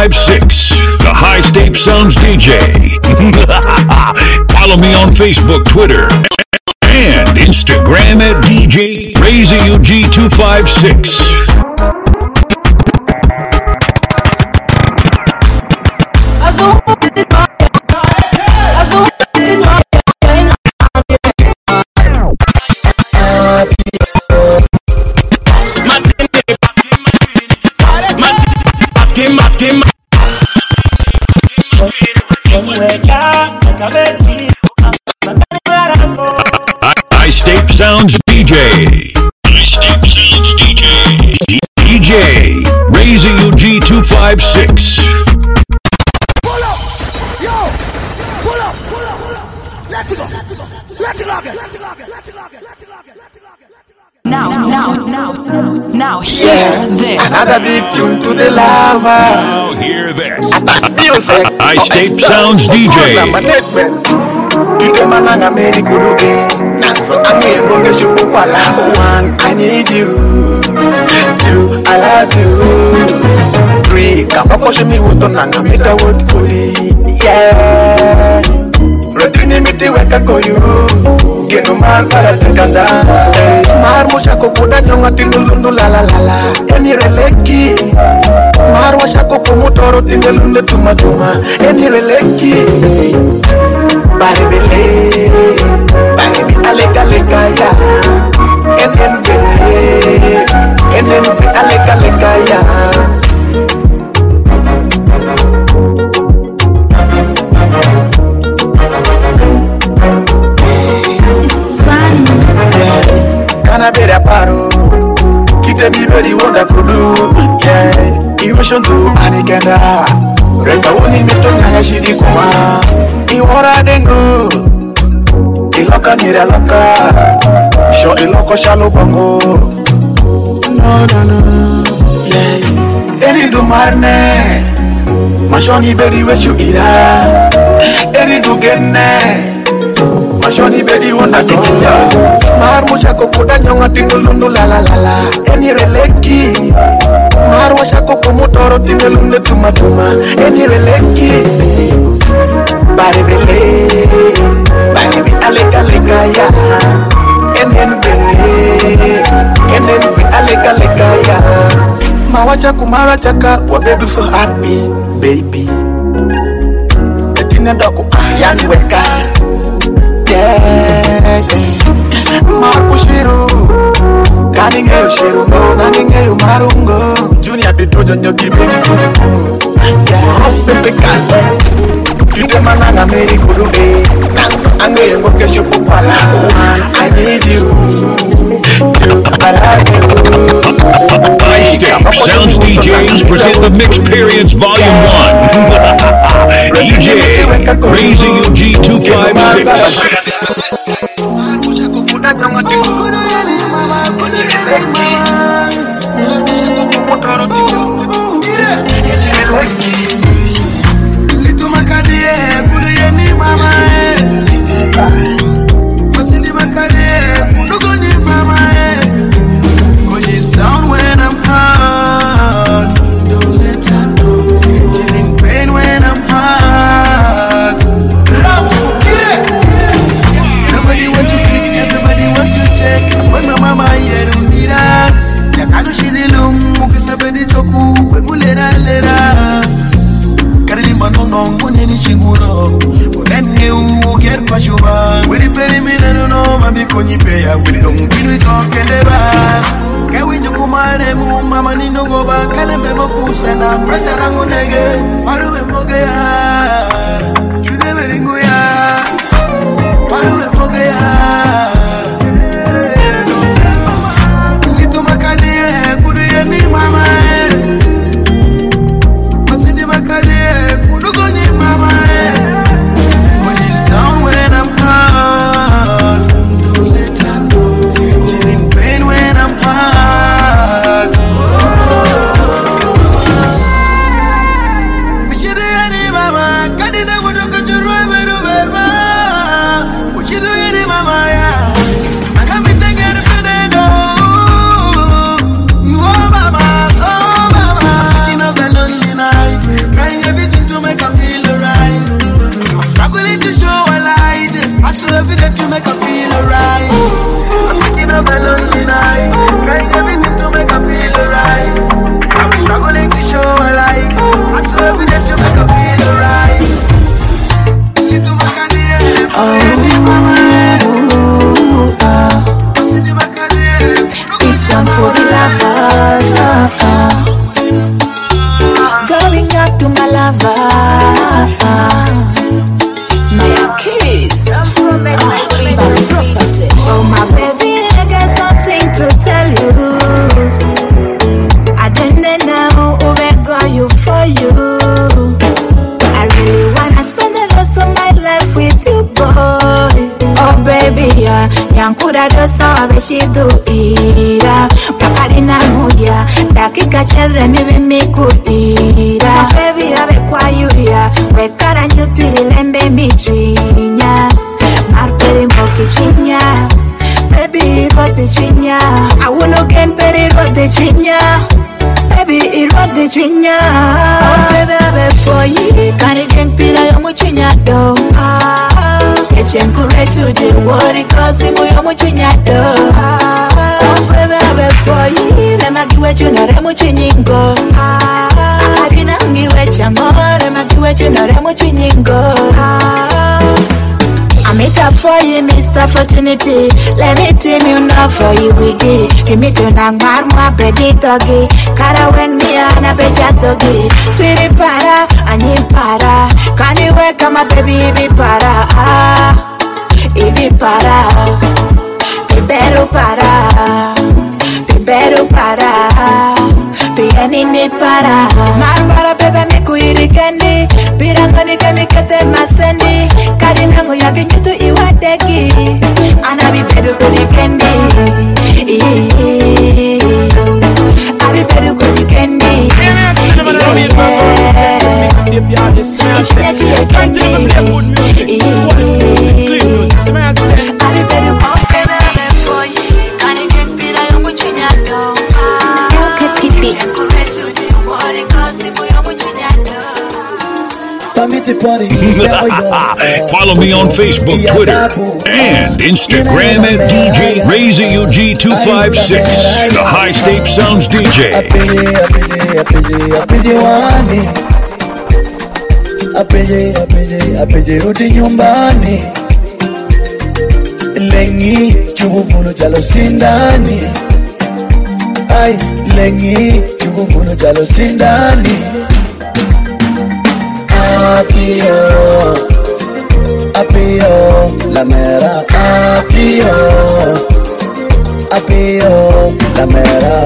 G256, the High State Sounds DJ. Follow me on Facebook, Twitter, and Instagram at DJ Raising G256. High State Sounds DJ. High State Sounds DJ. DJ Raising G256. Pull up! Yo! Pull up! Let's go! Let's log it! Now, hear this. Another big tune to the lava. Now hear this. Music. High State Sounds DJ. Kita mananga meri kuruge. Nanso ange bonge shupu kwa lava. One, I need you. Two, I love you. Three, kama poshe mi uto nanga mita wood kuli. Yeah. Rotini miti weka koyu. Geno man para tekanda. Mar musha kukuda nyonga tinulundu la la la la. Eni releki. Mar musha kukumutoro tinelunde tuma tuma. Eni releki. Bari bele. Bari bi alega lega ya. Enenve. Enenve alega lega ya. Kana bere paro Kite mi beri wonda kudu Yeah Iwisho ndu anikenda Reka woni meto nyanya shidi kuma Iwora dengo Iloka nire loka Sho iloko shalo bongo No Yeah Eri du marne Mashoni beri weshu ira Eri du genne Mashoni bedi wonda kikita Mar musha kukuda nyonga tinulundu la la la la Eni releki Mar musha kukumutoro tinulunde tuma tuma Eni releki Bari bele Bari bi alega lega ya Enenve alega lega ya Mawacha kumara chaka wabedu so happy baby Etine doku ayani weka Markushiru Kaningeyo shiru no Naningeyo marungo Junior bitojo nyoki bini kudu Pepe kate Kite mananga meri kuduge Nanso angeyo ngoke shupu pala I need you To I love you High State Sounds DJs present the Mix Periods Volume 1. DJ Raising G256. love with you, boy. Oh baby, yeah, nyankuda dosa wabeshidu ira. Makarina muya, dakika chere nibi mikudira. Oh baby, abe kwa yuya, wekara nyutiri lembe mitrinya. Marperi mboki chinya, baby rote chinya. I wanna get peri rote chinya. Baby, it rock the chinya. Oh, baby, I beg for you. Can't drink pila yomu chinya do. Get you encouraged to the worry cause you yomu chinya do. Oh, baby, I beg for you. Let me give you no remu chinyingo. I didn't give you more. Let me give you no remu chinyingo. I meet up for you, Mr. Opportunity. Let me tell you now for you, wiggy. He meet you nang marma, baby doggy. Kara when me and a beja doggy. Sweetie para, ani para. Can you wake my baby, ibi para? Ibi para. Pibero para. Pibero para. Piani me para. Mar para bebe me kuiri kendi. Pirangoni kemi kete masendi. Kadinango yagi nyutu iwadeki. Anabi pedu kuni kendi. Abi pedu kuni kendi. Ichnetu ye kendi. Abi pedu kuni for you. Kani jen pira yungu chinyado. Follow me on Facebook, Twitter, and Instagram at DJ RazyUG256, the High State Sounds DJ. Apeje rudi nyumbani. Lengi chubuvuno jalo sindani. Ay, lengi chubuvuno jalo sindani. Apio, la mera. Apio, la mera.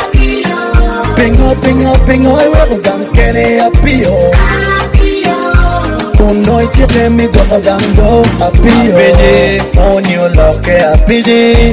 Pingo, I will gankene apio. Kuno ichite mi go gango apio. On you loke apidi.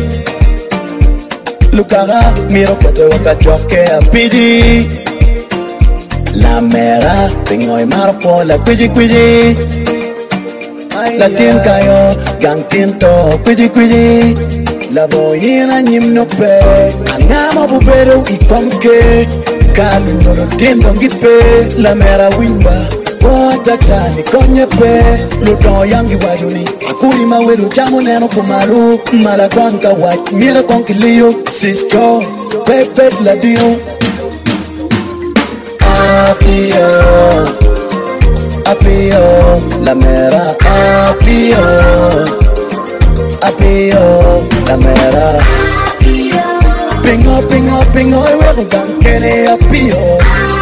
Lukara miro kete waka choke apidi. La mera, pingo y marco, la cuidi. La tinkayo, gang tinto, cuidi. La boyina nyimno pe, angama bubero y conque. Kalundoro tindo gipe, la mera wimba. Watakani konye pe, ludo yangi wayuni. Akuri maweru jamu neno kumaru. Malakwanka white, mira konkilio. Cisco, pepe la dio. Apio, la mera. Apio, la mera. Pingo, I will gankene apio.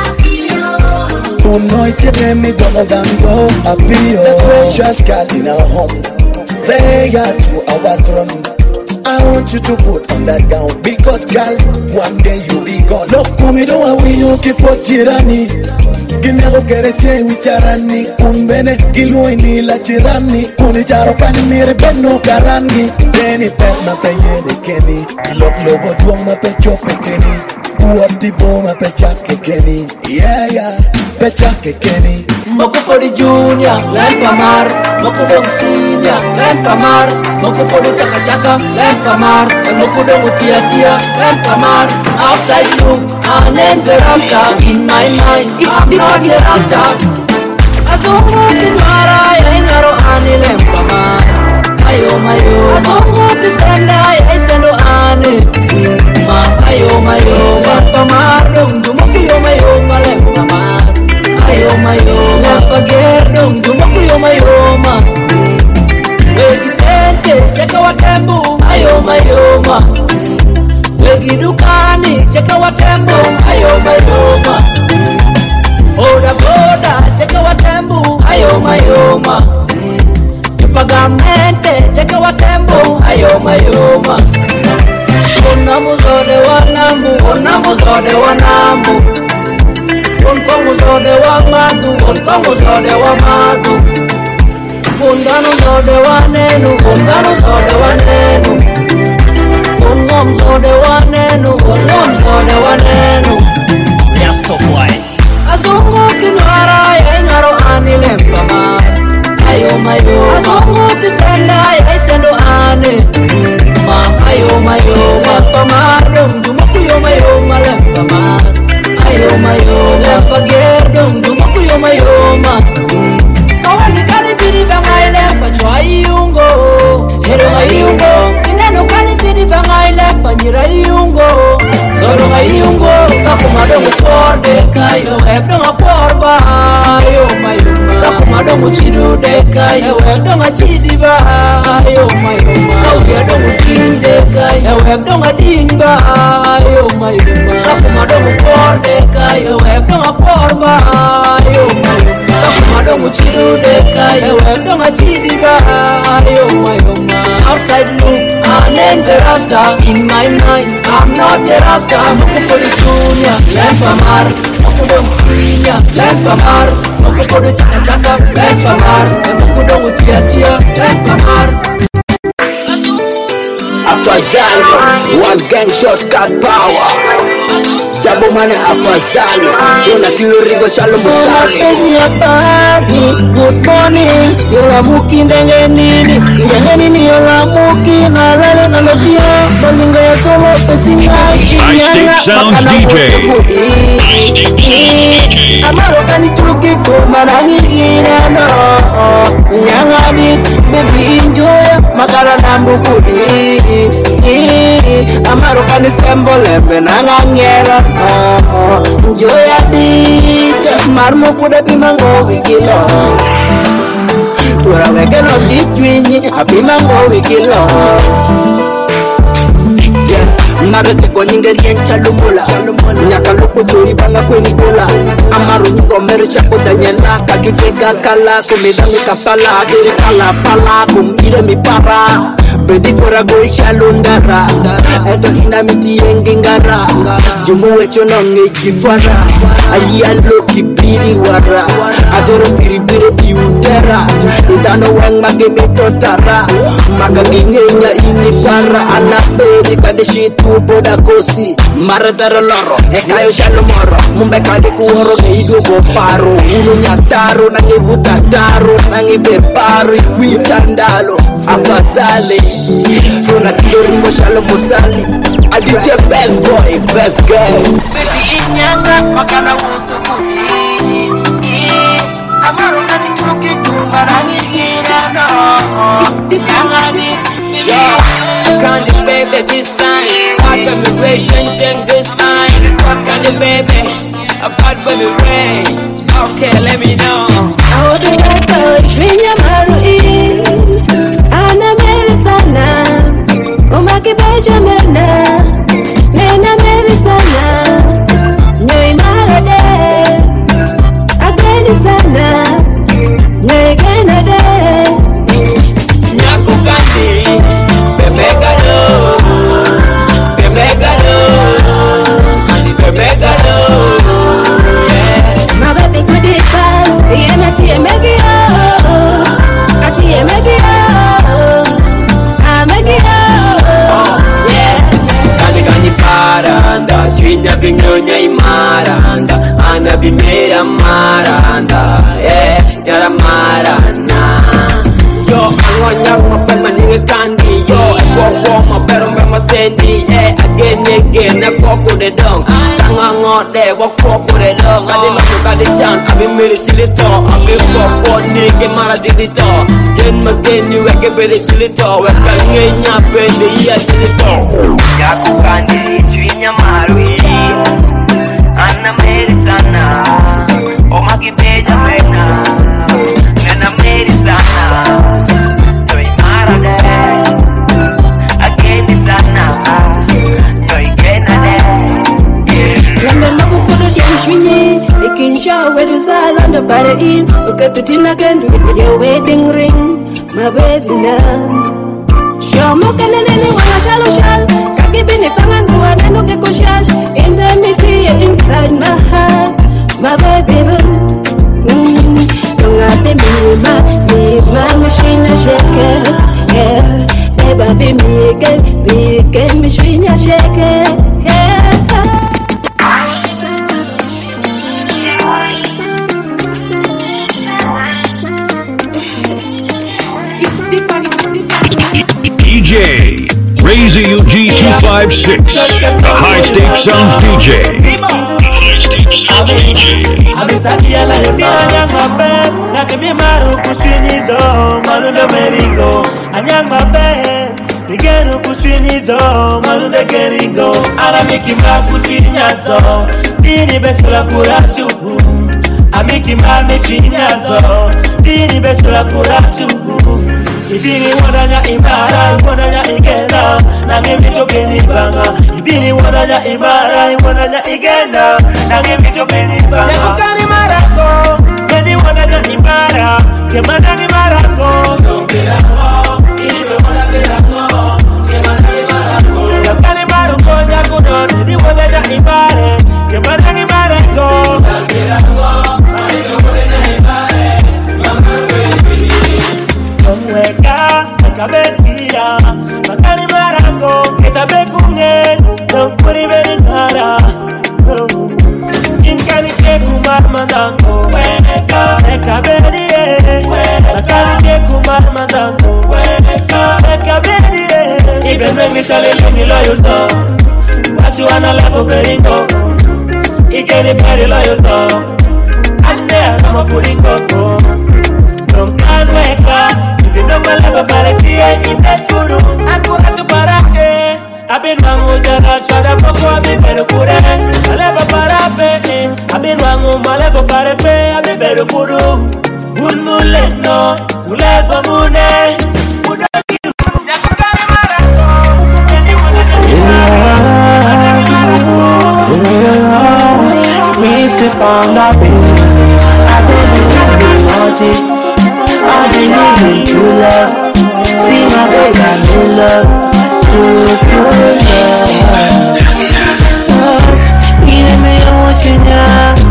Kuno ichite mi go gango apio. The precious girl in our home, they are to our throne. I want you to put on that gown because girl, one day you'll be gone. Look, kumi do wa winyo kipotirani. Ginero kerete wicharani. Kumbene giluini la tirani. Kuni charo pani mire beno karangi. Deni pek ma pe yene keni. Lok lobo duong ma pe chope keni. Uati bo ma pe chake keni. Yeah, pe chake keni. Moko podi junior, lempa mar. Moko dong senior, lempa mar. Moko podi chaka, lempa mar. Moko dong tia, lempa mar. Outside look, I am the Rasta. In my mind, I'm not the Rasta. Asongo kinwara, inaro ani lempa mar. Ayo mayo, asongo kisenda, sendo ani. Ma ayo mayo, lempa mar. Dong dumoko yo mayo, lempa mar. Ayo mayo, lempa gerdong, dumoko yo mayo ma. Wegi sente, cheka watembu. Ayo mayo ma. Wegi dukani, cheka watembu. Ayo mayo ma. Boda, cheka watembu. Ayo mayo ma. Ipagamente, cheka watembu. Ayo mayo ma. Onamu zode wanamu. Onkongo zode wa madu. Bunda Ungano sode wanenu, ungano sode wanenu. Ungom sode wanenu, ungom sode wanenu. Yes, so boy. Azungu kinwara ya inwaro ani lempamar. Ayo mayo, azungu kisenda ya isendo ani. Ma ayo mayo, lempamar dong jumaku yo mayo ma lempamar. Ayo mayo, lempager dong jumaku yo mayo ma. Kawani kali biri bangai lempa chwai ungo. Zero ngayungo, ineno kali biri bangai lempa nyirai ungo. Zoro ngayungo, kakumadong por dekai, webdong por ba. Ayo mayo ma, kakumadong chiru dekai, webdong chidi ba. Ayo mayo ma, kawiyadong ting dekai, webdong ding ba. Ayo mayo ma, kakumadong por dekai, webdong por ba. Ayo mayo ma, kakumadong chiru dekai, webdong chidi ba. Ayo mayo ma, outside look, I'm the Rasta. In my mind, I'm not a Rasta. Mokupodi Junior, Lempamar. Mokudong Senior, Lempamar. Mokupodi Chaka Chaka, Lempamar. Mokudong Tia, Lempamar. Afazalo, one gang shortcut power. Double money Afazalo, una kiurigo shalom musali. Good morning, yola muki ndenge nini yola muki nalale nalodia balinga ya solo pesinga High State Sounds DJ. Amaro kani tuki kumarangi irano nyanga bit baby enjoy makara nambu kudi Amaro kani sembole benanga ngera enjoy adit marmo kuda bimango wikilo Tura weke no litwinyi abimango wikilo Mara teko nyingeri yang chalumula Nyaka lupo chori banga kweni gola Amaru nyingo mere chako danyela Kakiteka kala kumidangi kapala Adiri kala pala kumire mipara Bedi fora goi shalundara Edo ina miti yengingara Jumu wecho nonge kifara Alia loki biri wara Adoro piribire diudera Indano weng mage mitotara Maga gingenya ini para Anaperi kade shitu boda kosi Maradara loro Ekayo shalomoro Mumbe kade kuhoro Geido goparo Ulu nyataro Nange vutadaro Nange beparo Ikwitandalo Afazale Funa kidoringo shalom musali I did the best boy, best girl Baby inyanga makana wutu kuni Amaro nani tuki kumarangi girano Inyanga Yo, candy baby this time. Bad baby Ray, chang this time. Candy baby, a bad baby Ray. Okay, let me know. I want to let go, Shrinya Marui. Ana Merisana, Omaki Bajamena, Nena Merisana, Noi Marade, Aganisana, Noi Canada. Nyaku Candy, Bebegalo, Bebegalo, Bebegalo. My baby could it fall, the energy make it all. I see it make it all. I make it all. Yeah. Kani kani paranda, swinya binyonya imaranda, ana bimera maranda, yara marana. Yo, alwanya mapel maninge kandi, yo, ekwo mapero mbema sendi, again, ekwo de dong, tanga ngode, wakwo de dong, ade manuka de shan, abi miri silito, abi foko nige mara dilito, gen mageni weke bere silito, weka ngenya bende iya silito. Yaku kandi, swinya marui, ana meri sana, omaki beja pena, nena meri sana. Look at the tin again with your wedding ring, my baby now. Show more than anyone, I shall. Kakibini Pangan, one and look at Koshash in the mickey inside my heart, my baby. Don't have me, my machine. baby, me again, me shwinya shake. DJ Razy UG 256, the High Stakes Sounds DJ. High Stakes Sounds DJ. Abisakia la yokira nyangwa pe, na kimi maru kushinizo, marundo meringo. Anyangwa pe, nigeru kushinizo, marundo geringo. Aramiki mba kushinyazo, dini besula kurashuku. Amiki mba meshinyazo, dini besula kurashuku. Ibini wadanya imara, wadanya igena. Nange mito benibanga. Ibini wadanya imara, wadanya igena. Nange mito benibanga. Yakukani marako, kedi wadanya imara. Kemanangi marako, doberako. Iribe wada berako, kemanangi marako. Yakukani marako, yakuno, kedi wadanya imara. Kemanangi marako, doberako. Iribe wadanya imara. Weka, kabekia, makani marako, ketabe kunge, nukuri beningara. Inkani kumar mandango, weka, kabedie, makani kumar mandango, weka, kabedie. Even when we tell you you loyal dog, what you wanna level beringo, you get it very loyal dog. And there I'm a putting coco, don't can weka. No malaba barakia imekuru akura suparake abin wangu jara shada poko abiberu kure malaba barape abin wangu malaba barape abiberu kuru ulmuleno kuleva mune udakiru yakukare marako eni wana me sit on the bed I don't know I've been needing true love. See my baby, I need love. True love. Ile me ya mochenya.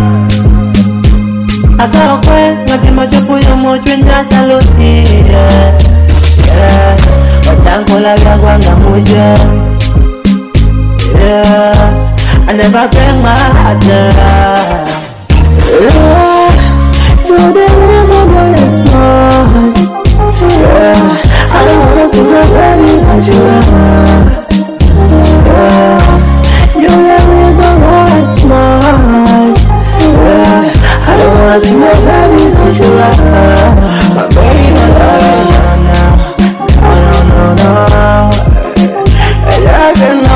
Asa okwe, ngati machopo ya mochenya taloti. Yeah, watango la gwanga moja. Yeah, I never break my heart down. You're the reason why it's mine. Yeah, I don't wanna see nobody but you. Yeah, you're the reason why it's mine. Yeah, I don't wanna see nobody but you. My baby, no. I love you, no.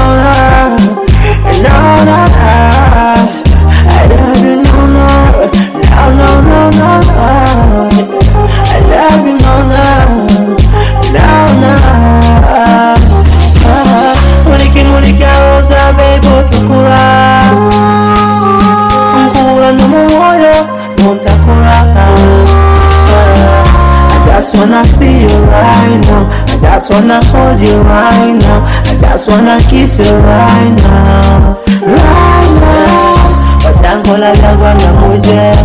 I love you, no. No, I love you, no. Mulika rosa, baby, tukura. Mkura no moyo, montakura. I just wanna see you right now. I just wanna hold you right now. I just wanna kiss you right now. Right now. Watangola lagwanga moja.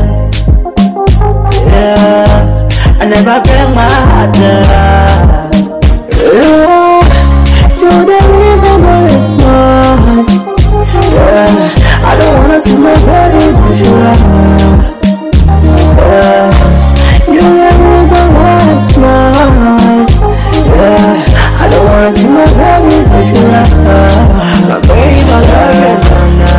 Yeah, I never break my heart down. Yeah, you're the reason why it's mine. Yeah, I don't wanna see my body but you are. Yeah, you're the reason why it's mine. Yeah, I don't wanna see my body but you are. My baby, I love you, no.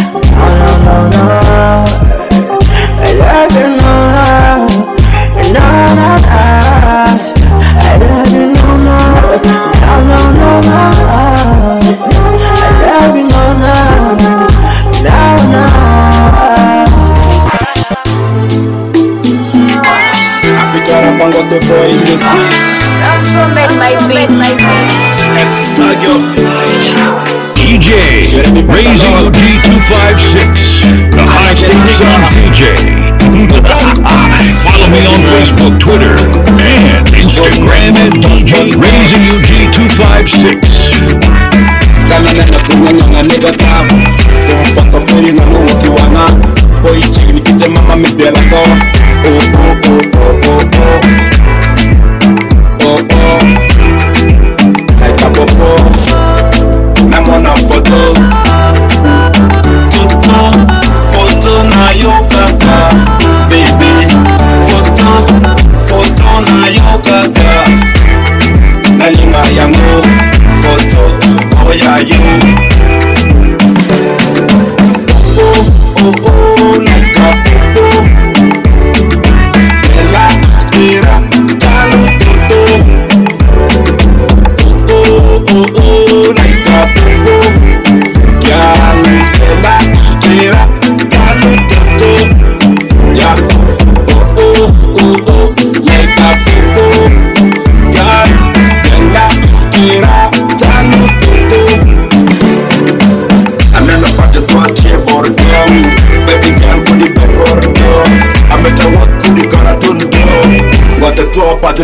I love you, no. I love you, no. I love you, no. I pick up and got the boy in the sea. My beat. DJ Razy UG 256, the High Stakes Sounds DJ. Follow me on Facebook, Twitter, and Instagram at DJ Razy UG 256.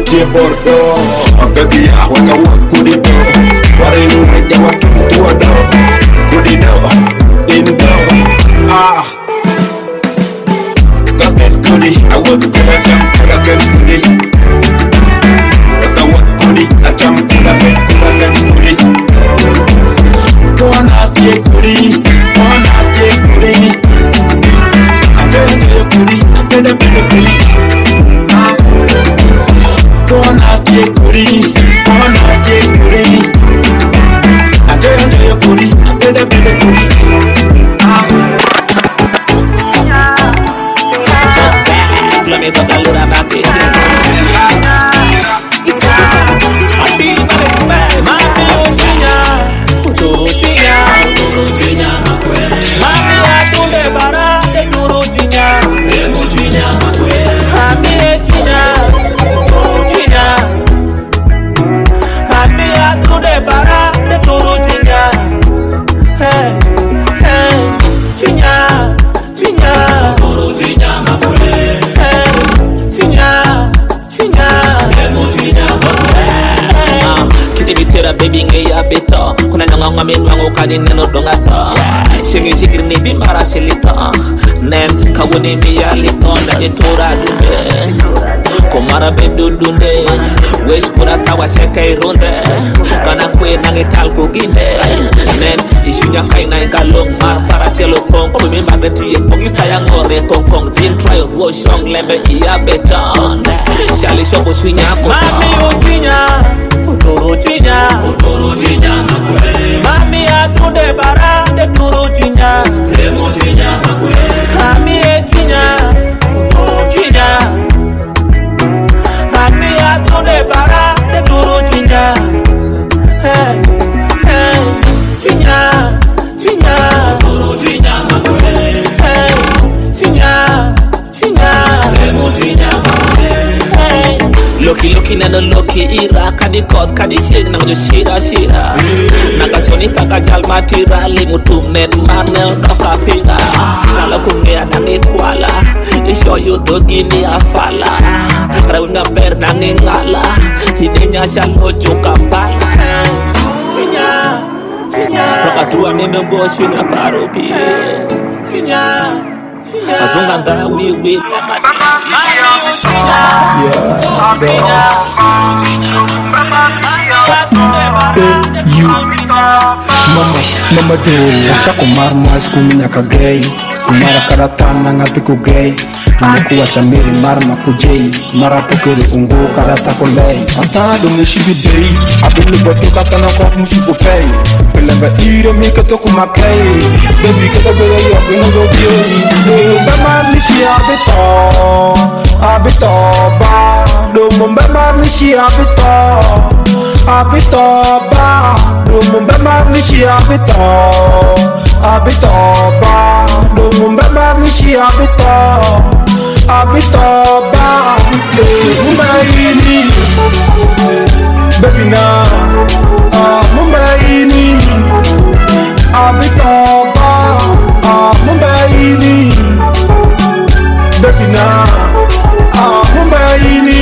che bordo baby ya waka wakudido warin meja watuntu wado kudido indo kabet kudi awak kuda jam kuda ken kudi waka wakudi atam kuda bet kuda len kudi kona che kudi ande kudi akeda bede kudi Kona je kuri ande kuri akeda bede kuri Let me put a little back in baby ngeya beto kuna nanga ngame nwango kadi neno dongata shingi shikir ni bimbara silita nem kawuni miya lito na etora dunde komara bedu dunde wesh kura sawa sheka irunde kana kwe nange talko ginde nem ishunya kaina ingalong mar para chelo kong kumi mabeti ye pongi saya ngore kong din try roshong lembe iya beton shali shobo shunya ko mami uchinya Turu chinya makwe Mami atunde bara de turu chinya Remo chinya makwe Mami chinya turu chinya Mami atunde bara de turu chinya Hey hey chinya turu chinya makwe Hey chinya Remo chinya makwe Hey Loki nano loki ira kadi kod kadi shig nang jo shira naga choni kaka jal matira limutum net manel doka pira nala kumea nangi kwala isho yu dogini afala rauna ber nangi ngala hidenya shalo joka pala chinya roka tua neme boshi na paropi chinya azunganda we Mama do sa kumar mas kuminya ka gay kumara karatana ngati ku gay Tumekuwa chamiri marma kujei Mara pukiri ungu karata kolei Anta do mushibi day Abili batu kata na kwa mushibu pay Pelenga ire mi kato kumakei Baby kata bela ya kwenye gobiei Bema nishi abito ba Domo bema nishi abito ba Domo bema nishi abito ba Domo bema nishi abito ba Mumbaini Baby na Mumbaini Abitoba Mumbaini Baby na Mumbaini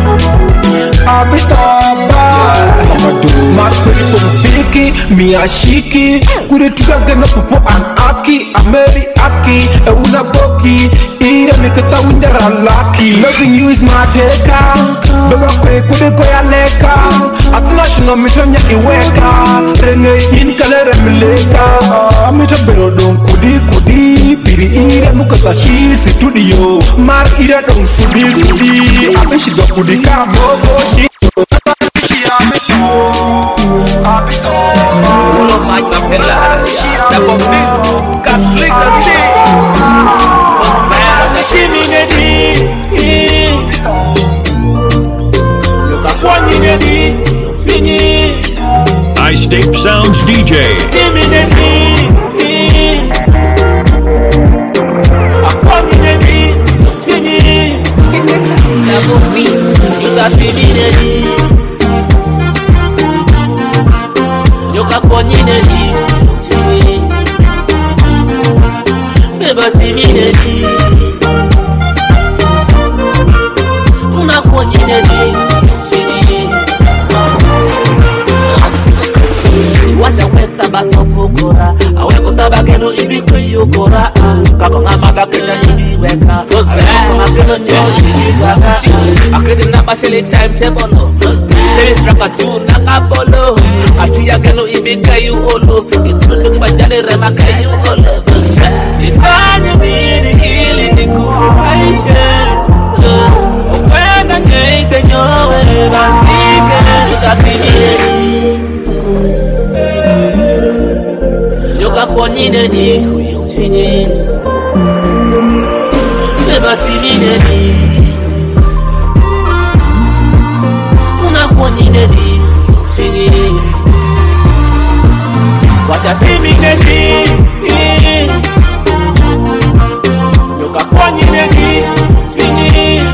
Abitoba Marperi kumfiki Miyashiki Kure tugaga na pupo anaki Ameri aki Euna boki Ira mikata windera lucky Loving you is my deka Beba kwe kude koya leka Atuna shino mitonya iweka Renge in kalere mileka Mito bero don kudi Piri ira mukata shi studio Mar ira don sudi Abishi do kudi kamogo shi Abito Ulo mai kapela Da conflito Conflicto si High State Sounds DJ. Una geno ibi kwe yukora Kabanga maga kena hidi weka Kabanga geno nyo hidi weka Akredi naba shele timetable Seri straka tu nanga bolo Atiya geno ibi kayu olo Intundo kibajale rema kayu olo Ifanya nini ili nikufurahishe Ukwenda ngeke nyowe Basike Tukapinye Yoga kwa nine ni Uyumshinye Sebasinine ni Una kwa nine ni Uyumshinye Wajatimine ni Yoga kwa nine ni Uyumshinye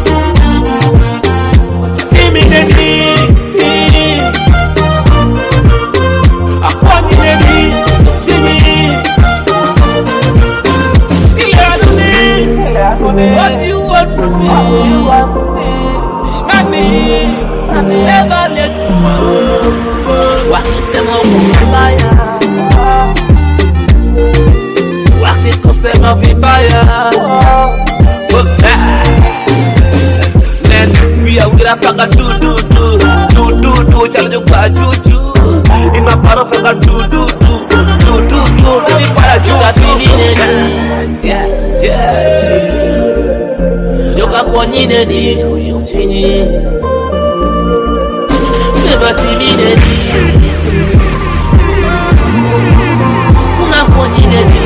Wajatimine ni Akwa nine ni What do you want from me? Money, never let you go. What is the multiplier? What is the multiplier? What's that? Man, we are with a pack of do. Challenge you got do. In my part of a do. Baby, para you got Yoga kwa nine ni Uyumshinye Sebasinine ni Una kwa nine ni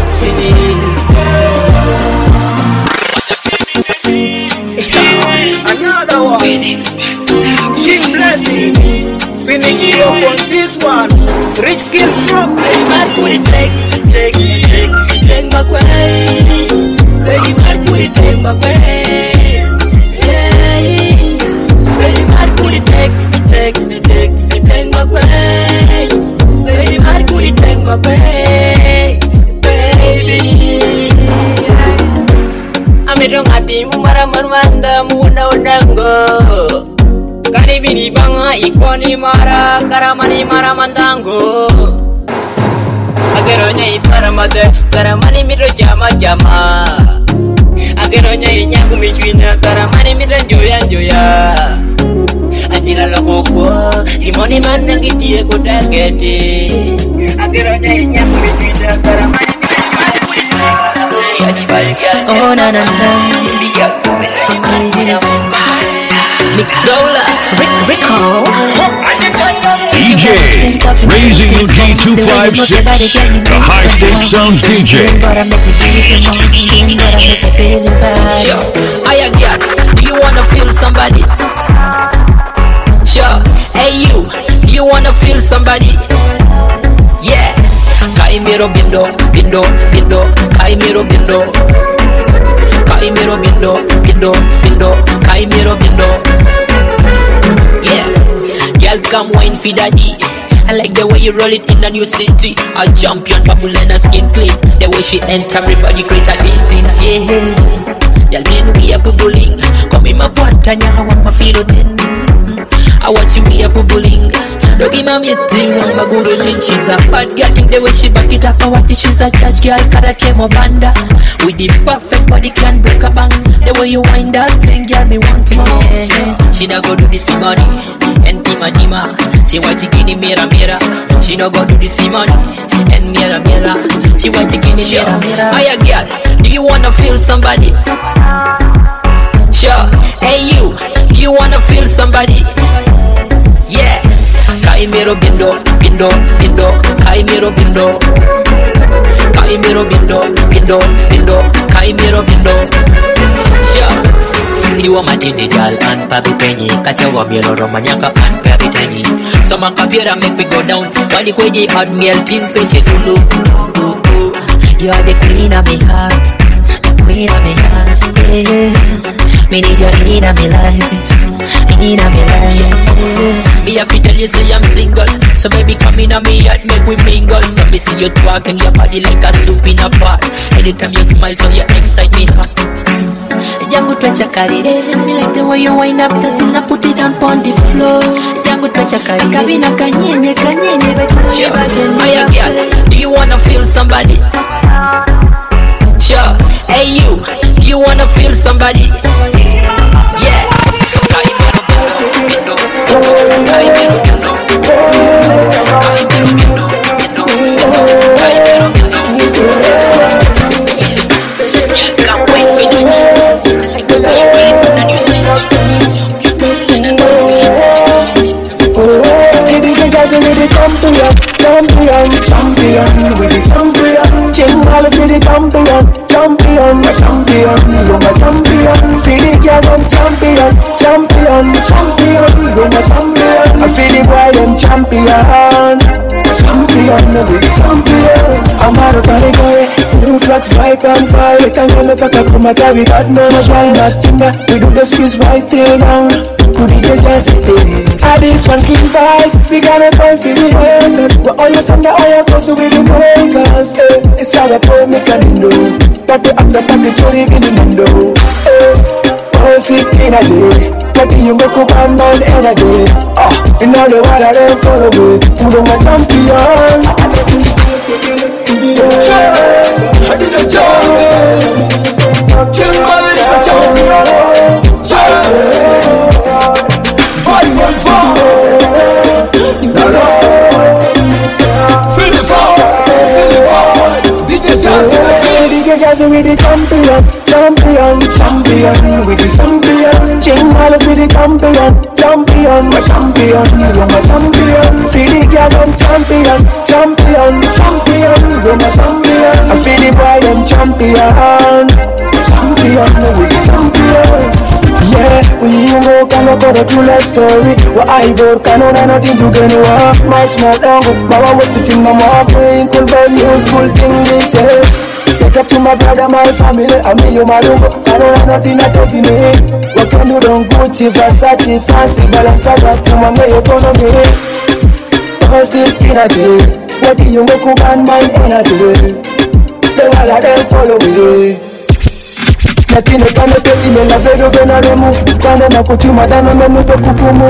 Uyumshinye Another one King Blessing Phoenix Rock on this one Rich Skill Rock Mercury take my way Baby Mercury take my way Baby Mercury take my way Baby Mercury take my way Baby Amedong hatimu marah marmanda muda undango Kani bini banga ikoni marah karamani marah mandango Ageronya iparamade karamani midro jama Ageronya inyaku michwina karamani midro joya Anjira lokoko simoni manangitie kutagete Ageronya inyaku michwina karamani Oh na na na Mixola Rico DJ Raising UG 256, the High Stakes Sounds DJ. Sure, I get. Do you wanna feel somebody? Sure, hey you, do you wanna feel somebody? Yeah, Kaimiro bindo, Kaimiro bindo, Kaimiro bindo. Yeah, girl come wine for daddy. I like the way you roll it in a new city. A champion, Babylon, a skin clean. The way she enter, everybody create a distance. Yeah, y'all didn't we a bubbling. Come in my pantanya, I want my feel it in. I watch you we a bubbling. Don't give me a thing, one my good thing. She's a bad girl, think the way she back it up. I watch it, she's a judge girl, karate mo banda. With the perfect body can break a bang. The way you wind that thing, girl, me want more. She not go do this for money. And Dima, she want to give me mira. She no go do this for money. And mira, she want to give me mira. Hiya girl, do you wanna feel somebody? Sure, hey you, do you wanna feel somebody? Yeah, Kaimiro bindo, Kaimiro bindo, Kaimiro bindo. Sure. You want my dindy girl and papi penny. Kacha wa mielo romanyaka and papi penny. So my kapiera make me go down. Bali kwenye hard melting peche tulu. You are the queen of my heart, the queen of my heart. Yeah, me need you in my life, in my life. Me have to tell you say I'm single, so baby come in on me yard make we mingle. So me see you twerking your body like a soup in a pot. Anytime you smile, so you excite me hot. Jangu twacha kalire, me like the way you wind up that thing and put it down on the floor. Kabina kanyenye Aya girl, do you wanna feel somebody? Sure. Hey you, do you wanna feel somebody? Yeah. Champion, with the champion. Chingal with the champion, champion, champion. You're my champion. Feel it, yeah, I'm champion, champion, champion. You're my champion. I feel it, boy, I'm champion, champion, with the champion. I'm out of California. New tracks, right and far. We can go look at the Kumata. We got none of why nothing. We do the squeeze right till now. Could it just I this one king vibe, we gotta fight for the haters. But all your Sunday, all your clothes with the breakers. It's how I put me can know. But the after party chori in the window. Oh, sick in a day. But you go cook and man in a day. In all the water they follow me. I'm my champion. I did a job. Champion. With the champion, champion, champion, with the champion. Chingal with the champion, champion, my champion, you're my champion. Feel the girl, I'm champion, champion, champion, you're my champion. I feel the boy, I'm champion, champion, with the champion. Yeah, we go can go to the story. What I go can on nothing to get away. My small dog, Mama what's it in my mouth? Playing cool for new school thing they say. Take up to my brother, my family, I mean you my logo. I don't have nothing to talk to me. What can you don't Gucci, Versace, fancy, Balenciaga, to my economy. Cause still in a day, what do you make up and mine in a day? They all of them follow me. Nothing they can tell me, la vedo che non remo. Quando na kuchuma dano me muto kukumu.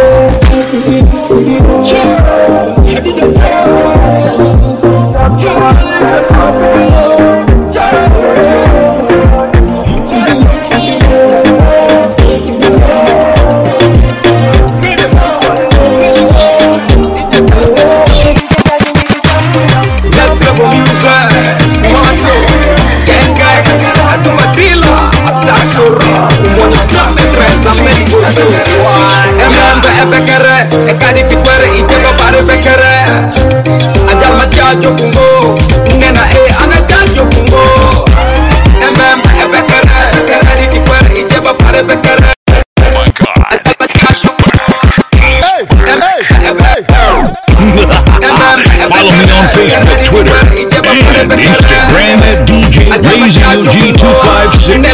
Follow me on Facebook, Twitter, and Instagram at DJ RazyUG256.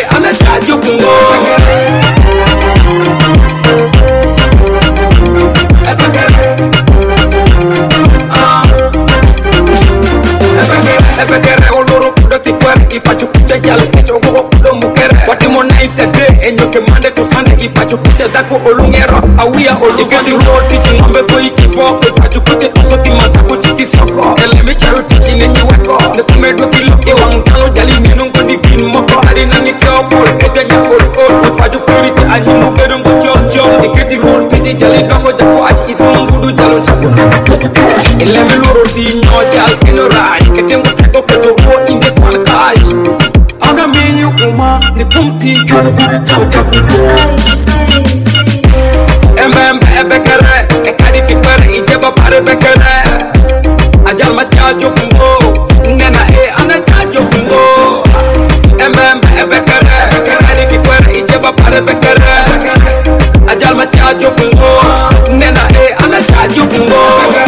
Awia ojigeti road teaching ambe koi kipo ajukute kusoti mataku chiki soko elemi charu teaching enyi weko ne kumedo kilo ke wangalo jali nenu ngoni bin moko ari nani kyo bol etenya ol ajukuri te anyi mugedo ngojojo eketi road teaching jali dongo jako achi itungudu jalo chapu elemi loro di nyojal kenorai ketengo tato keto ro inde kwan kaj aga menyu kuma ni kumti chalo Bekere, ekadi pikere, ijeba pare bekere. Ajal machajo bungo, ngena ana chajo bungo. Bekere, ekadi pikere, ijeba pare bekere. Ajal machajo bungo, ngena ana chajo bungo.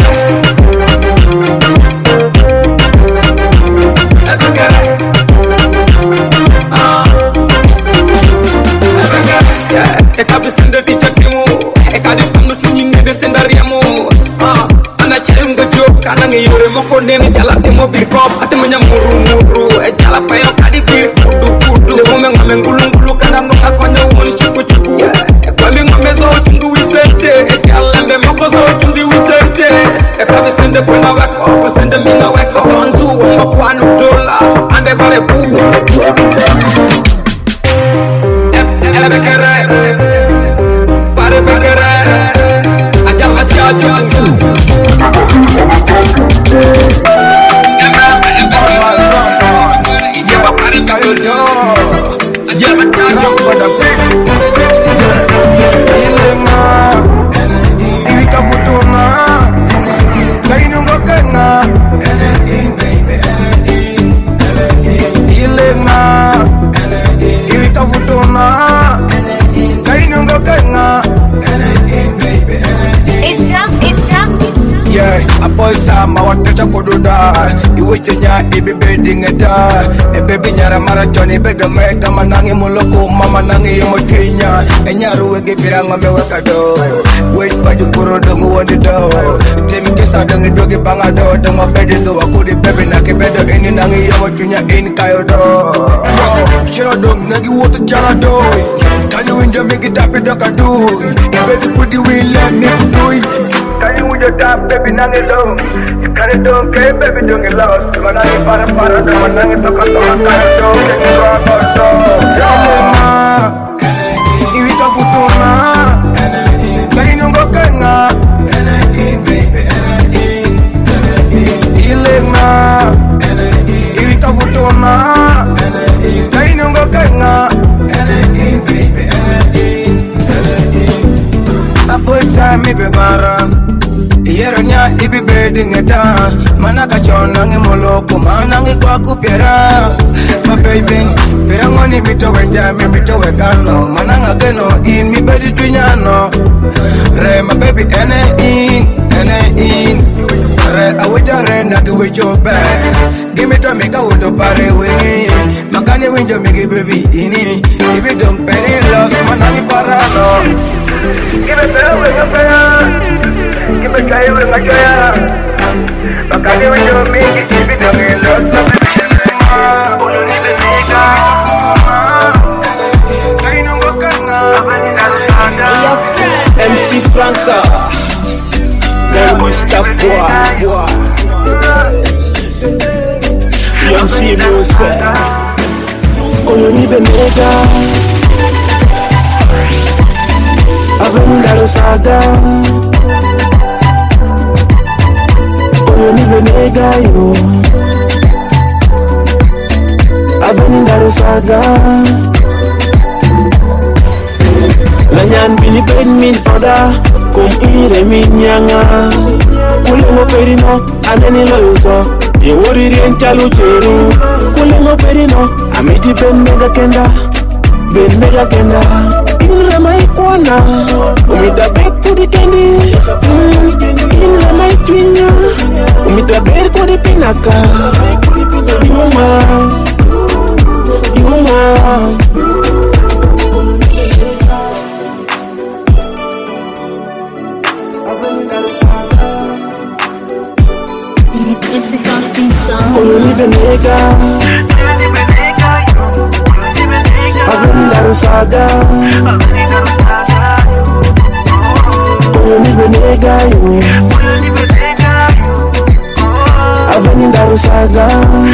Ekabi sende teacher kimu. Ekadi pamno chuni ngebe sendariamo. Ana chenga joke anange yore moko nene jala temo birkop ate menya muru jala payo kadi bir kudu ngome ngame ngulu kana no akonyo woni chuku kwa mi ngome zo chungu wisete jala Sende kwena weko, sende mina weko. Kontu wama kwanu dola, ande bare puu. Ele bekere, bare bekere. Ajal ajal. Sama watata kududa iwe chenya ibi bedding eta e baby nyara marathon e bega mega manangi muloko mama nangi yomo kenya e nyaru wege piranga me wakado wait baju kuro dongo wandi do temi kesa dongi dogi banga do dongo bedi do akudi baby nake bedo ini nangi yomo kenya in kayo do shiro dong nagi woto jala do can you enjoy me get up doka do e baby could you let me do it. Can you with your top, baby, nangy low? You can't do okay, baby, don't get lost. When I para, the nangy took a song, I can't do, can you go out, Iwika Putuna, Kainungo Kanga, Ilena, Iwika Putuna, Kainungo Kanga, Apoisa mi bemara Yeronya ibi bedding eta Manaka chonangi moloko Manangi kwa kupiera My baby Pirangoni mito wenja mi mito wekano Mananga keno in mi bedi tunyano Re my baby ene in Re awija re nagi wicho be Gimme to make a window pare wingi Makani window migi baby ini Ibi don't penny lost Manangi parano Give it better with your prayer. Give it try with my joy. But can't even do me, keep it down in love. MC Franca, Mr. Boy, Young C. Rose, Koyoni Benega. Avenue Darusaga Koyoni Benega yo Avenue Darusaga Lanyan bini ben min oda Kum ire min nyanga Kulingo perino aneni loyoso Ye wori rien chalu cheru Kulingo perino amiti ben mega kenda Ben mega kenda Inra mai kwana Umita beku di kendi Inra mai twinya Umita beku di pinaka Iwuma Koyoni Benega Avenue Darusaga Koyoni Benega yo Avenue Darusaga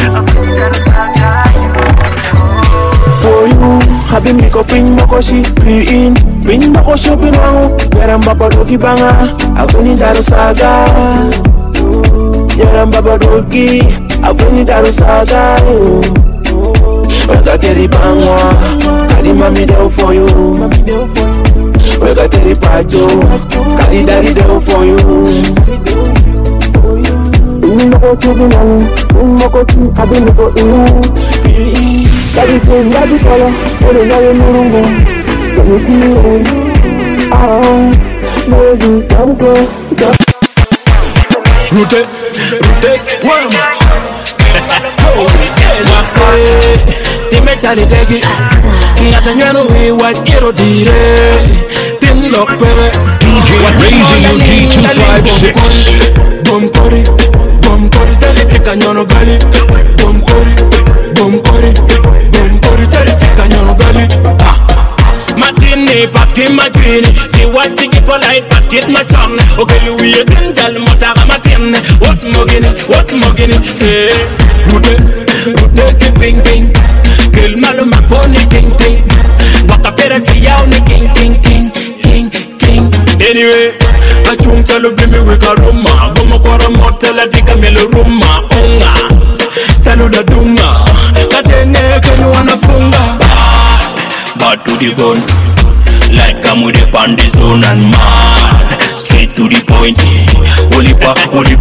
For you, habi miko pin moko si pin Pin moko shopping wango Yaramba padoki banga Avenue Darusaga Yaramba padoki Avenue Darusaga yo Weka teri bangwa Kali mami deo for you Weka teri pacho Kali daddy deo for you Moko chubi nani Moko chi Abi moko inu Daddy say daddy kala Ode naye nurungu Kami kiri Baby come close Rotate One Dime chali tegi Kiata nyano we wat iro dire Tin lock bebe DJ Razy UG 256 Bom kori Tali tika nyono gali Bom kori Tali tika nyono gali Matin money, pocket my dream. She want to get polite, pocket my tongue. Okay, you wait and tell me what I'm at. What mugging, hey. Rute, ping, ping. Kill malo makoni, king, king. Waka pera kiyao ni king. Anyway, I chung tell me with a ruma. Gomo kora motela dika melo ruma. Onga, tell la dunga. Katene kenu wanafunga. Bad to the bone. Like I'm with the pandy zone and mad. Straight to the point. Olipa.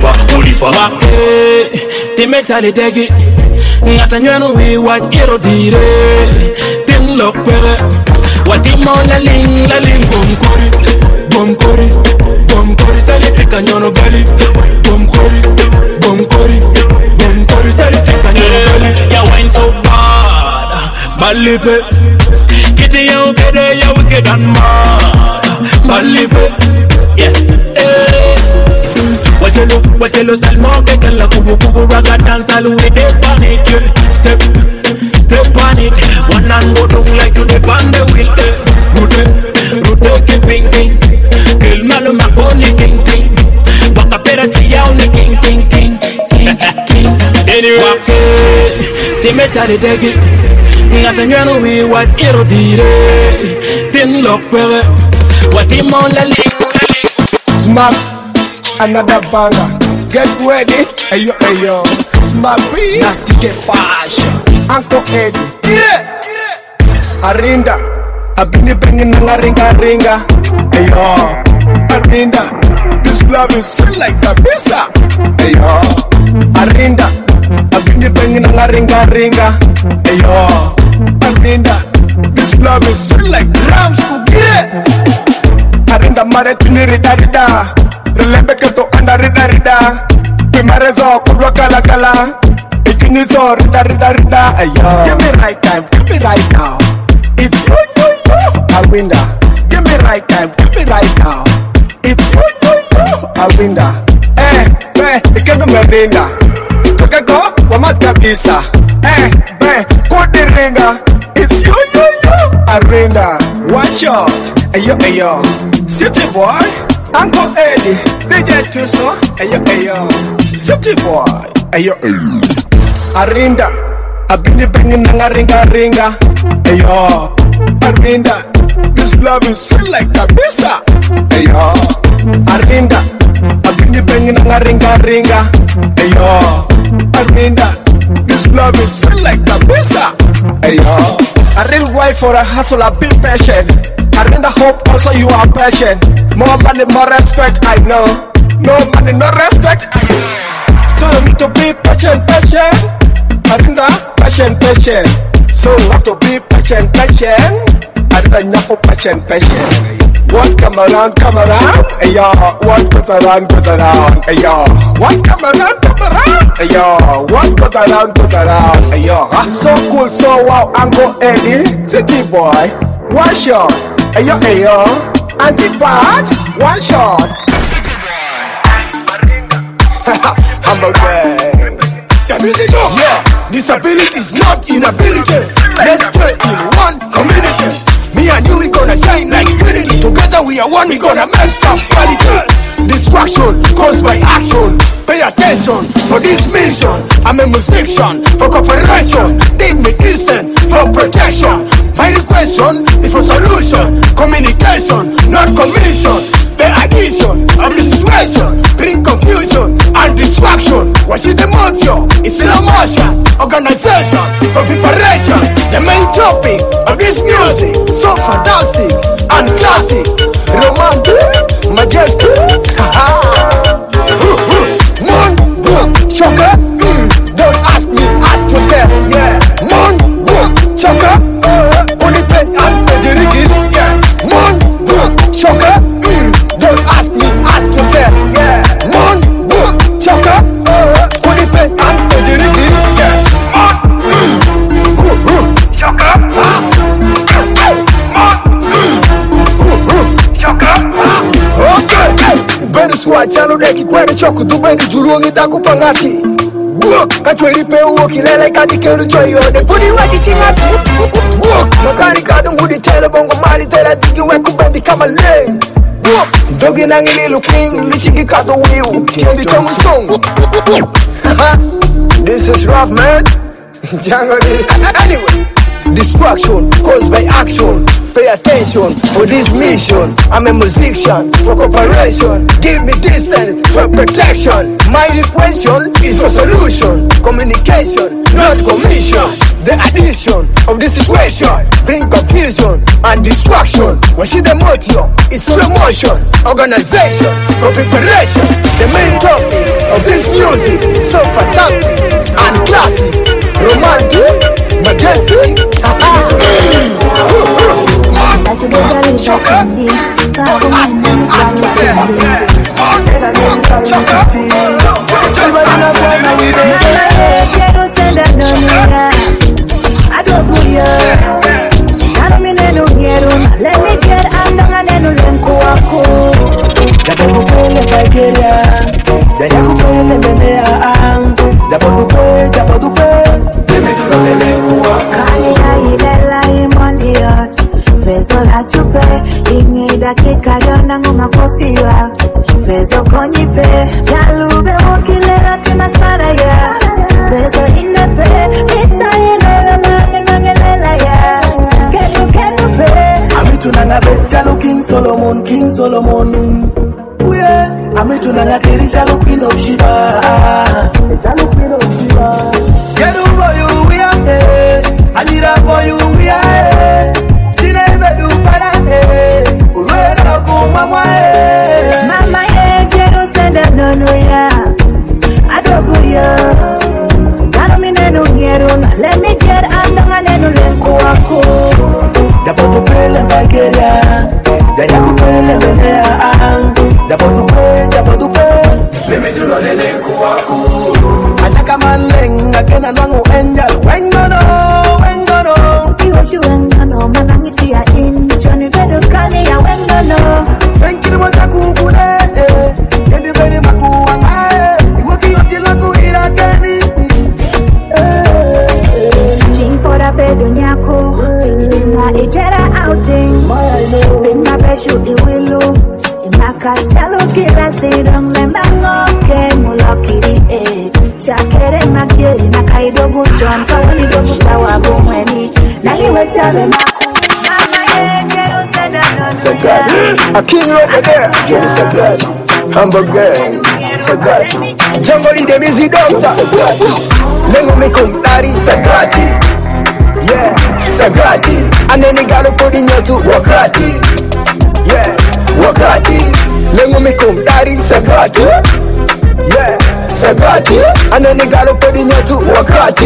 Wake, they mentally take it. Ngatanyano we what ero dire. Tin look pere. What the mon la ling bom kori. Tali tika nyono gali. Bom kori. Tali tika nyono gali. Ya wine so bad. Balipe. Kitty ya ukede ya wicked and mad. Balipe. Yeah. Wachelo salmo que la kubu raga dance all with the panic. Step on it. One and go down like you dip on the wheel. Rute keeping king. Kill malo makoni king. Waka pera kiyao ni king. Anyway, they mentally take it. Ngatanyano we what ero dire. Tin lock pere. What him on la link. Smack another banger. Get ready, ayo. Smack me. Nasty get fashion. Uncle Eddie. Yeah. Arinda. Abini banging na ringa. Ayo. Arinda. This love is sweet like a pizza. Ayo. Arinda. Abini banging na ringa. Ayo. Arinda. This love is sweet like rams. Yeah. Arinda mare tuniri darida. Relembe keto anda rida. Pimarezo kudwa kala. Itinizo rida. Ayo. Give me right time, give me right now. It's yo. Awinda. Give me right time, give me right now. It's yo. Awinda. Ikendo merinda. Kakago, wamat kabisa. Kodi ringa. It's yo. Awinda. One shot. Ayo. City boy. Uncle Eddie. DJ Tuso. Ayo. City boy. Ayo. Arinda. Abini banging na ringa. Ayo. Arinda. This love is sweet like a pizza. Ayo. Arinda. Abini banging na ringa. Ayo. Arinda. This love is sweet like a pizza. Ayo. A real wife for a hustle, a big passion. Arinda hope also you are passion. More money, more respect, I know. No money, no respect. So you need to be patient. Arinda, patient. So you have to be patient. Arinda nyapo patient. What come around, ayo. What goes around, ayo. What come around, ayo. What goes around, ayo. So cool, so wow, Uncle Eddie, City boy. One shot, ayo. Anti-part, one shot. Humble gang. The music of disability is not inability. Let's stay in one community. Me and you, we gonna shine like Trinity. Together we are one, we gonna make some quality. Distraction caused by action. Pay attention for this mission. I'm a musician for cooperation. Take me listen for protection. My question is for solution. Communication, not commission. The addition of the situation bring confusion and distraction. What is the motive? It's an emotion. Organization for preparation. The main topic of this music, so fantastic and classic, romantic, majestic. Moon, boom, choker. Don't ask me, ask yourself. Yeah. Moon, boom, choker. Only pen and the yeah. Moon, boom, choker. Don't ask me, ask yourself. Yeah. Moon, boom, choker. Only pen and the yeah. Moon, choker. Okay. Beru swachano deki kwene choku du beru juruongi taku pangati. Walk, katweri pe walk, ilele kati kelu joy ode. Budi waki chingati. Walk, makani kadu ngudi tele bongo mali tera digi weku bendi kama lane. Walk, jogi nangi lilu queen, lichingi kato wiu, tiendi chamu song. This is rough, man. Anyway, distraction caused by action. Pay attention for this mission. I'm a musician for cooperation. Give me distance for protection. My question is for solution. Communication, not commission. The addition of the situation bring confusion and distraction. When she the motion, it's slow motion. Organization for preparation. The main topic of this music so fantastic and classic, romantic, majestic. Let me get andanga nenu lenku wako. Japokupele Nigeria, Japokupele Benea, Japokupe. Kali ilela imondia, peso la chupe, ingi dakika yona ngoma kofiwa, peso konyipe, jalube wakilela tunasara ya, peso inepe, misa ilela mangelela ya, kenu pe. Amitunanga be jalo King Solomon. Yeah, Amitunanga kiri jalo Queen of Sheba. Get over you, we are here. I need a boy, you, we are here. Dinebe du para here. Uruela kumama here. Mama ye, quiero senda no ya. Adogo yo. Gano mine no quiero. Let me get andanga nenu lenku wako. Japokupele Nigeria, Japokupele Benea, Japokupe. Let me do no lenku wako. Ataka manleng akena nwangu angel. Wengono. Iwashi wengono, manangiti ya in. Johnny bedo kani ya wengono. Thank you moja kukune. Yendi beni makuwangae. Iwaki yoti laku irakeni. Chimpora bedo nyako. Itinga itera outing. Bina beshu iwilu. Imaka shalo kira sidong lembango. Kemulokiri Shakere makiri na kaidogu John Kawani dogu sawabu mweni Naliwe chale maku Mama ye kero seda nono Sagati, a king over there. Get Sagati, Hamburg gang. Sagati, Jungle the music doctor. Sagati, Lengo me kumtari. Sagati, yeah. Sagati, aneni galo podi nyotu wakati. Yeah, wakati. Lengo me kumtari. Sagati, yeah. Sagati, aneni galo podi nyotu wakati.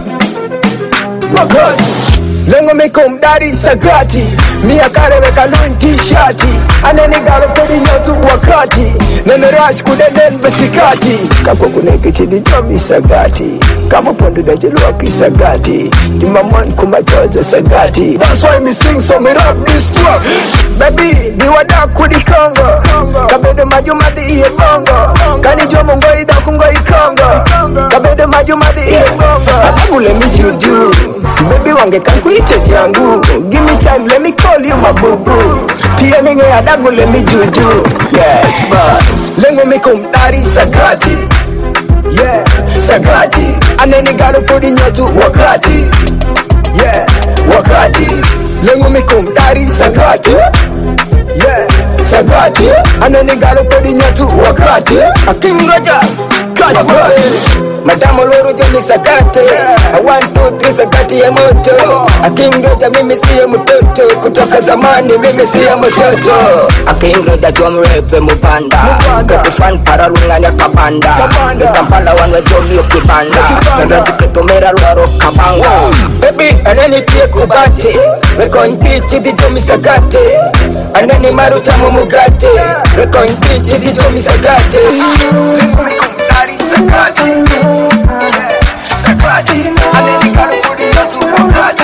Lengo me kumdari Sagati, miya karewe kalun t-shirti. Aneni galo podi nyotu wakati. Nene rush kudenden besikati. Kapo kuneke chidi jomi Sagati. Kama pondu da jeluaki Sagati. Dimaman kumachoja Sagati. That's why me sing so me rap this track. Baby, diwada kudi kongo. Kabede majumadi iye bongo. Kani jomo ngoi da kungoi kongo. Kabede majumadi iye bongo. Atagule mi juju. Baby wange kankuite jangu. Give me time, let me call you my boo-boo. Pia ninge adagule mi juju. Yes, boss. Lengo mi kumtari Sagati. Yeah, Sagati. Aneni galo podi nyotu wakati. Yeah, wakati. Lengo mi kumtari Sagati. Yeah, Sagati. Aneni galo podi nyotu wakati. Akim Roja, Sagati. Madamo loro jami Sagati. I want 2, 3 Sagati ya moto. Akim Roja mimi siya mtoto. Kutoka zamani mimi siya mtoto. Akim Roja jwa mrefe mupanda. Katufan pararungan ya kabanda. Kampala wanwe jobi ukibanda. Kandrati ketomera luaro kabanga. Baby aneni pie kubate. Rekon pichi di jomi Sagati. Aneni maru chamu mugate. Rekon pichi di jomi Sagati. Lengo mi kumtari Sagati. Sagati, aneni galo podi nyotu wakati.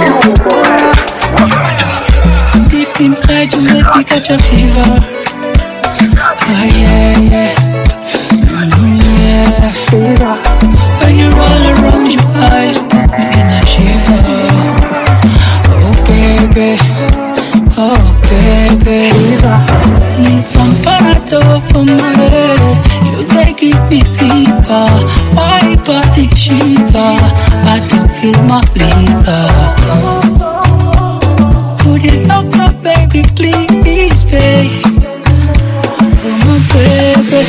Deep inside you make me catch a fever. Oh yeah. top of my head. You they give me fever. Why body shiver? I don't feel my liver. Put it up, my baby, please, babe. Oh, my baby.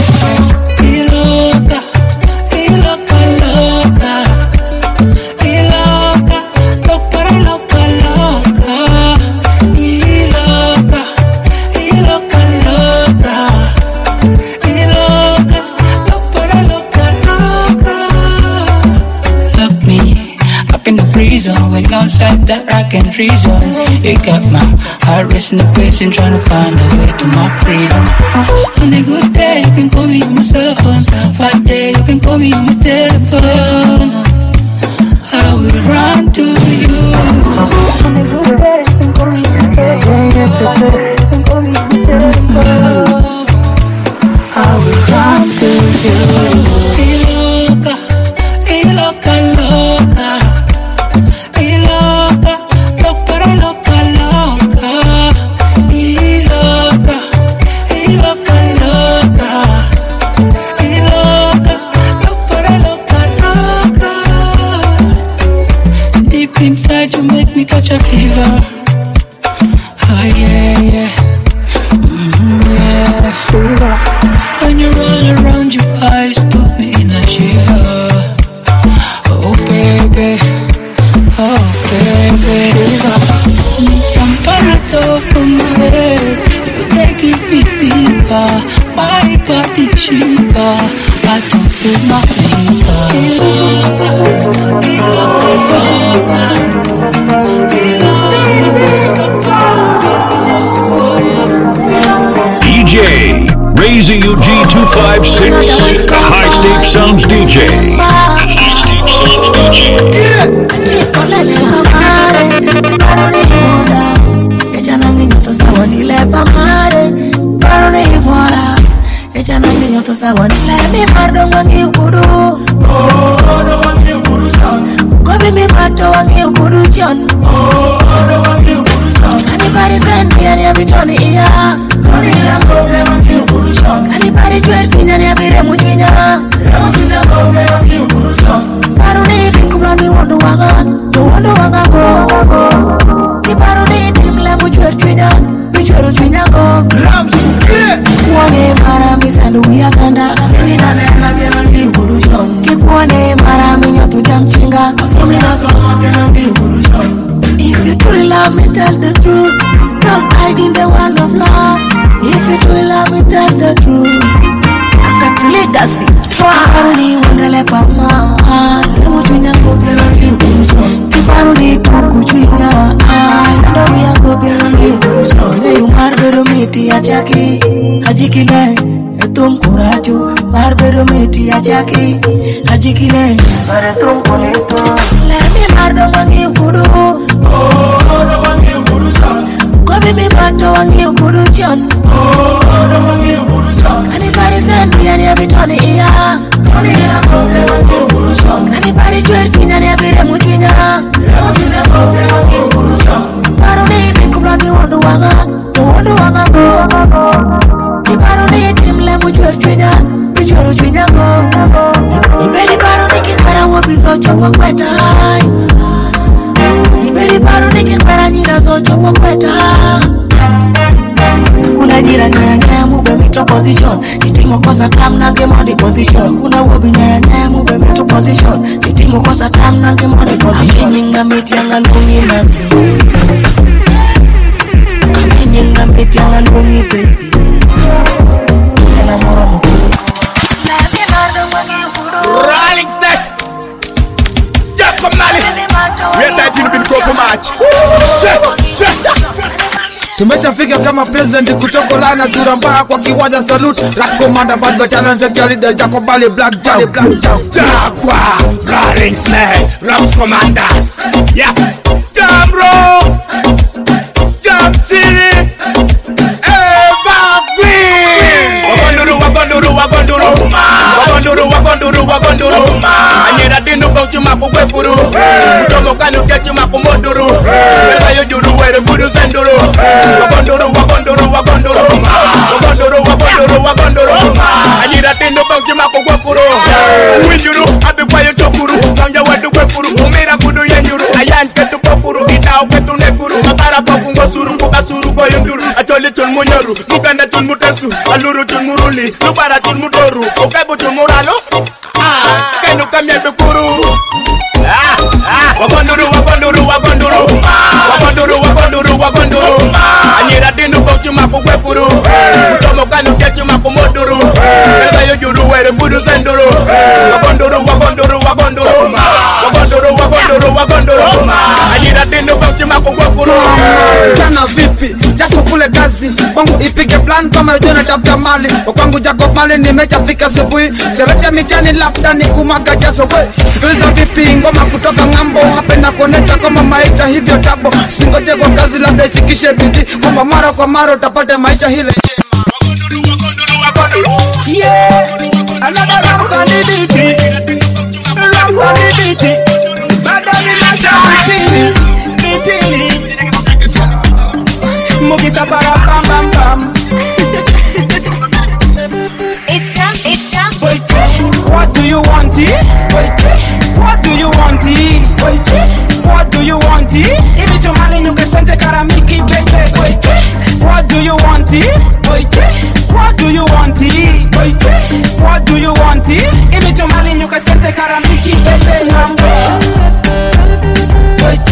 Loca, loca, loca. Loca, loca, loca, loca. Loca, loca, loca. Loca, loca, loca. Look me up in the prison with no set that I can treason. You got my heart racing the prison, trying to find a way to my freedom. On a good day, you can call me on my cell phone. Bad day, you can call me on my telephone. I will run to you. On a good day, you can call me on my telephone. Bad day, you can call me on my telephone. I will run to you. Loca, loca, loca. Loca, loca, loca, loca. Loca, loca, loca. Deep inside you make me catch a fever. Oh yeah, yeah. Yeah. When you roll around your eyes, put me in a shiver. Oh baby, oh baby. Need some Panadol for my head. They give me fever. My body shiver. I don't feel my fever. DJ Razy UG256, the High Stakes Sounds DJ. Anybody send me and every Tony here. Tony here, problem on you, Purushon. Anybody tweet me and every Remutina. Remutina, problem on you, Purushon. I don't need to come on me, want to waga. Don't want to waga go. If I don't need him, let me tweet Twina. Which way to Twina go? Kikuone mara mi sandu ya sanda. Nini na nena pena mi Purushon. Kikuone mara mi nyoto jamchinga. Asumi na sama pena mi Purushon. If you truly love me, tell the truth. Don't hide in the world of love. If you truly love me, tell the truth. I got legacy. Kiparuni wandele pama. Remuchunya kopera ni urucho. Kiparuni kukuchunya. Sando ya kopera ni urucho. Ne umarbero miti achaki. Hajikine etum kuraju. Marbero miti achaki. Hajikine etum kunito. Let me mardo mangi ukuru. Kobe me bato wangi ukuruchon. Anybody send me and every Tony here. Tony here, problem wangi ukuruchon. Anybody tweet me and every Remutina. Remutina, problem wangi ukuruchon. Paro need him, kumla mi wandu wanga. Don't wandu wanga go. Paro need him, le mu tweet Twina. Which way to Twina go? Ibeli paro niki kara wobizo chopo kweta. Ibeli paro niki kara nyina zo chopo kweta. Kuna jira nyanya mube mito position. Itimo kosa tam na game on the position. Kuna wobi nyanya mube mito position. Itimo kosa tam na game on the position. Aminyinga miti yanga lungi mami. Aminyinga miti yanga lungi baby. Tena moro mukuru. Rolling Snake. Jacob Mali. We're that you been go match. Tumeshafika kama president kutokolana sura mbaya kwa kiwanja salute. Rap commander bad battalion sector leader Jacob Mali Black Jack. Jaguar, Rolling Snake, Rams Commanders. Yeah. Jam Rock. Jam City. Eva Queen. Wagonduru. Anyera dinu kwa chuma kukwepuru. Uchomo kanu kia chuma kumoduru. Pesa yo juru were kudu senduru. Wagonduru. Joli tun munyoru, Mukanda tun mutesu, Aluru tun muruli, Lubara tun mutoru, Okaibu tun muralo. Kenu kamya tukuru. Wakonduru. Anyira dinu bochu makukwepuru. Mutomo kanu kechu makumoduru. Esa yojuru were budu senduru. Wakonduru. Anyira dinu bochu makukwepuru. Jana vipi, jaso kule kazi. Kwangu ipige plan kama rejo na tafuta mali. Kwangu Jacob mali nimechafika subuhi. Serete mitani labda ni kumaga jaso we. Sikiliza vipi ngoma kutoka ngambo. Hapenda kuonesha kama maisha hivyo tabo. Singoje kwa kazi labda isikishe bidii. Kwamba mara kwa mara utapata maisha hile yeah, another round for the beat. Round for the beat. Madani Nasha Mitili Mugisa para pam pam pam. It's time. Wait, what do you want? Wait, what do you want? Wait, what do you want? If it's your money, you can send the karamiki, baby. Wait, what do you want? Wait, what do you want? Wait, what do you want? If it's your money, you can send the karamiki, baby. Wait,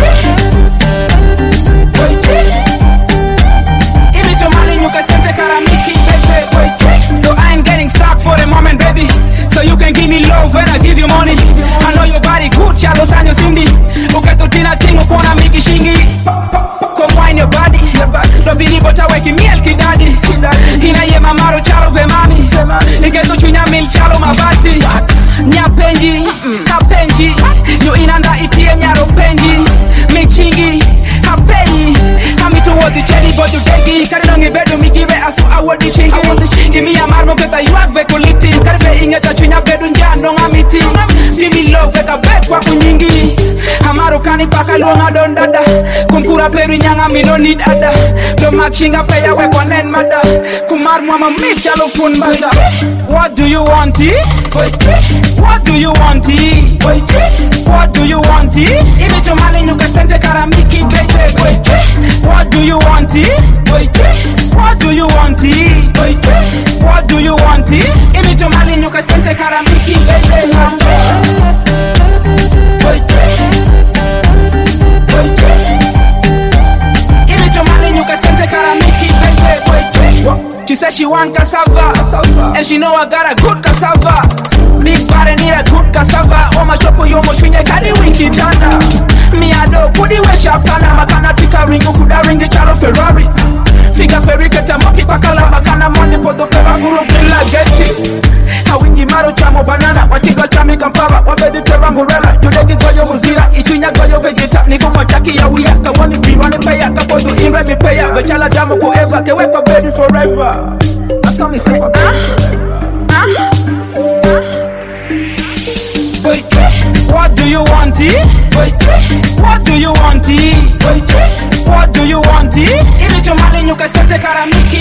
if it's your money, you can send the karamiki, baby. Wait, so I ain't getting stuck for the moment, baby. So you can give me love when I give you money. I know your body good, chalo sanyo sindi. Uketutina tingo kona miki shingi. Come wine your body. Dobili bota weki miel kidadi. Hina ye mamaro chalo ve mami. Iketo chunya mil chalo mabati. Nyapenji, napenji. Yo inanda itie nyaro penji. Michingi, hapenyi. Hamitu wodi cheni bodu degi. Karilongi bedu migive asu awodi chingi. Imi ya marmo keta yuak ve kuliti. Karibe ingeta chunya bedu njano ngamiti. Give me love weka bet kwa kunyingi. Hamaru kani paka luonga don dada. Kunkura peri nyanga mi don't need ada. Do makshinga peya wekwa nen mada. Kumar mama micha lo kun bada. What do you want? What do you want? What do you want? If it's your money you can send the karamiki baby. What do you want? What do you want? What do you want? If it's your money you can send the karamiki baby. If it's your money you can send the karamiki baby. She said she want cassava, and she know I got a good cassava. Big body need a good cassava. Oh my chopo yo mo shwinye kadi wiki tanda. Mi ado kudi we shapana. Makana tika ringo kuda ringi chalo Ferrari. Figa perike tamoki pakala. Makana money podo peva furu bila geti. Hawingi maro chamo banana. Wachiga chami kampara. Wabedi teva murela. Yudegi goyo muzira. Ichunya goyo vegeta. Niku machaki ya wia. Kawani biwane peya. Kapodu imre mi peya. Vechala damo forever. Kewe kwa baby forever. That's how me say. What do you want? What do you want? What do you want? If it's your money, you can set the karamiki,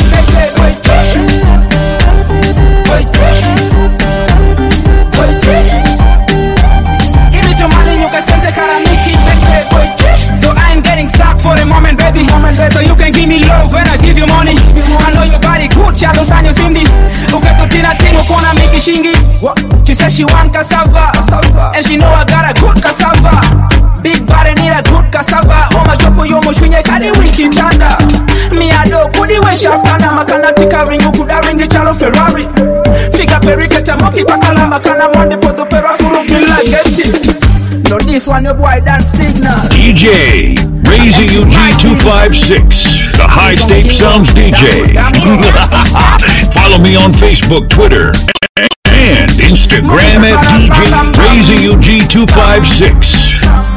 If it's your money, you can set the karamiki, So I ain't getting stuck for the moment, baby. So you can give me love when I give you money. I know your body good, chalo sanyo sindi. Uketutina tingo kona miki shingi. She said she want cassava, and she know I got a good cassava. Big body need a good cassava. Oh my chopo yo mo shwinye kadi wiki tanda. Mi ado kudi we shapana. Makana tika ringu kuda ringi chalo Ferrari. Figa perike tamoki pakala. Makana monde podo pera furu bila geti. No this one your boy dance signal. DJ Razy UG256, the High Stakes Sounds DJ. Follow me on Facebook, Twitter, and Instagram at DJ Razy UG256.